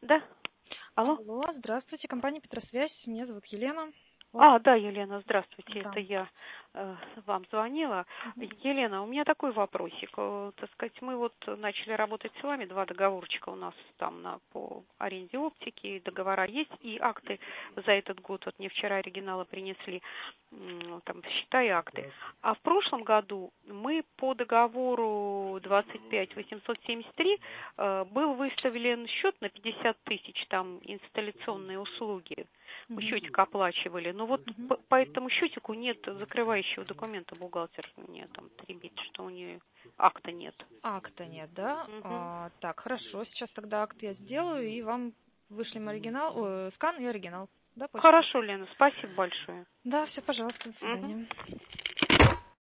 Да. Алло. Алло, здравствуйте, компания Петросвязь, меня зовут Елена. Да, Елена, здравствуйте, Да. это я вам звонила. Мгм. Елена, у меня такой вопросик. Так сказать, мы вот начали работать с вами, 2 договорчика у нас там по аренде оптики, договора есть, и акты за этот год, вот мне вчера оригиналы принесли, там, счета и акты. А в прошлом году мы по договору 25873 был выставлен счет на 50 тысяч, там, инсталляционные услуги. Мы счетик оплачивали, но вот по этому счетику нет закрывающего документа, бухгалтер мне там требит, что у нее акта нет. Акта нет, да? Мгм. Так, хорошо, сейчас тогда акт я сделаю, и вам вышлем оригинал, скан и оригинал, да, почтой? Хорошо, Лена, спасибо большое. Да, все, пожалуйста, до Мгм. свидания.